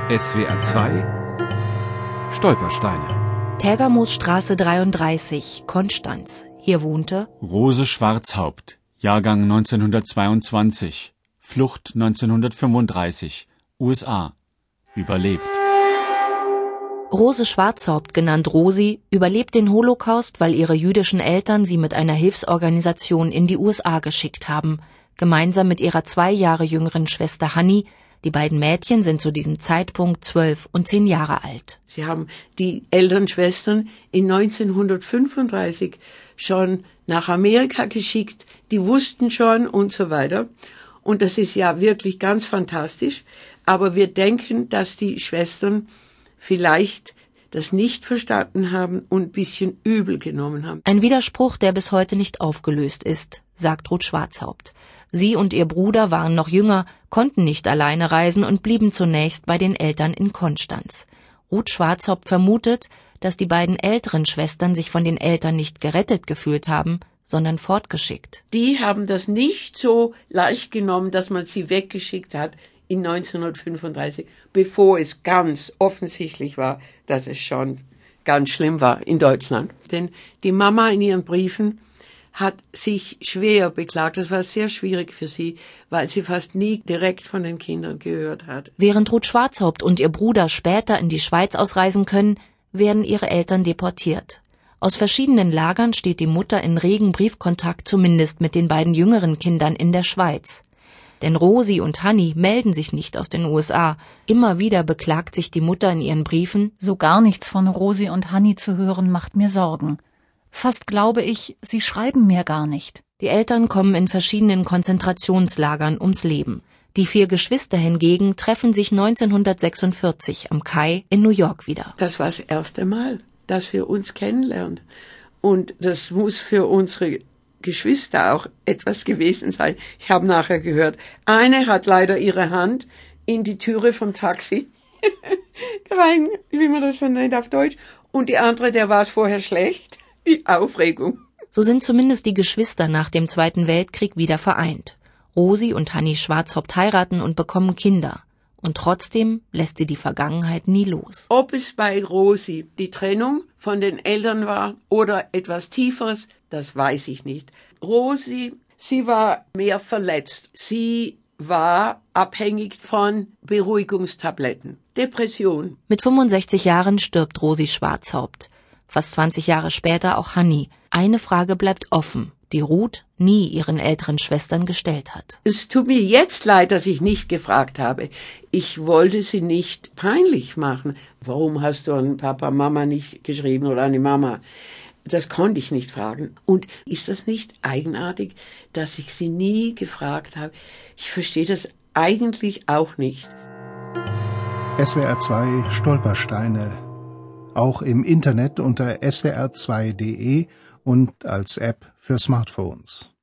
SWR 2 Stolpersteine. Tägermoosstraße 33, Konstanz. Hier wohnte Rose Schwarzhaupt, Jahrgang 1922, Flucht 1935, USA, überlebt. Rose Schwarzhaupt, genannt Rosi, überlebt den Holocaust, weil ihre jüdischen Eltern sie mit einer Hilfsorganisation in die USA geschickt haben, gemeinsam mit ihrer 2 Jahre jüngeren Schwester Hanni. Die beiden Mädchen sind zu diesem Zeitpunkt 12 und 10 Jahre alt. Sie haben die älteren Schwestern in 1935 schon nach Amerika geschickt, die wussten schon und so weiter. Und das ist ja wirklich ganz fantastisch. Aber wir denken, dass die Schwestern vielleicht das nicht verstanden haben und ein bisschen übel genommen haben. Ein Widerspruch, der bis heute nicht aufgelöst ist, sagt Ruth Schwarzhaupt. Sie und ihr Bruder waren noch jünger, konnten nicht alleine reisen und blieben zunächst bei den Eltern in Konstanz. Ruth Schwarzhaupt vermutet, dass die beiden älteren Schwestern sich von den Eltern nicht gerettet gefühlt haben, sondern fortgeschickt. Die haben das nicht so leicht genommen, dass man sie weggeschickt hat in 1935, bevor es ganz offensichtlich war, dass es schon ganz schlimm war in Deutschland. Denn die Mama in ihren Briefen hat sich schwer beklagt. Das war sehr schwierig für sie, weil sie fast nie direkt von den Kindern gehört hat. Während Ruth Schwarzhaupt und ihr Bruder später in die Schweiz ausreisen können, werden ihre Eltern deportiert. Aus verschiedenen Lagern steht die Mutter in regen Briefkontakt, zumindest mit den beiden jüngeren Kindern in der Schweiz. Denn Rosi und Hanni melden sich nicht aus den USA. Immer wieder beklagt sich die Mutter in ihren Briefen: So gar nichts von Rosi und Hanni zu hören, macht mir Sorgen. Fast glaube ich, sie schreiben mir gar nicht. Die Eltern kommen in verschiedenen Konzentrationslagern ums Leben. Die 4 Geschwister hingegen treffen sich 1946 am Kai in New York wieder. Das war das erste Mal, dass wir uns kennenlernen. Und das muss für unsere Geschwister auch etwas gewesen sein. Ich habe nachher gehört, eine hat leider ihre Hand in die Türe vom Taxi rein, wie man das so nennt auf Deutsch, und die andere, der war es vorher schlecht. Die Aufregung. So sind zumindest die Geschwister nach dem Zweiten Weltkrieg wieder vereint. Rosi und Hanni Schwarzhaupt heiraten und bekommen Kinder. Und trotzdem lässt sie die Vergangenheit nie los. Ob es bei Rosi die Trennung von den Eltern war oder etwas Tieferes, das weiß ich nicht. Rosi, sie war mehr verletzt. Sie war abhängig von Beruhigungstabletten. Depression. Mit 65 Jahren stirbt Rosi Schwarzhaupt. Fast 20 Jahre später auch Hanni. Eine Frage bleibt offen, die Ruth nie ihren älteren Schwestern gestellt hat. Es tut mir jetzt leid, dass ich nicht gefragt habe. Ich wollte sie nicht peinlich machen. Warum hast du an Papa, Mama nicht geschrieben oder an die Mama? Das konnte ich nicht fragen. Und ist das nicht eigenartig, dass ich sie nie gefragt habe? Ich verstehe das eigentlich auch nicht. SWR 2 Stolpersteine. Auch im Internet unter swr2.de und als App für Smartphones.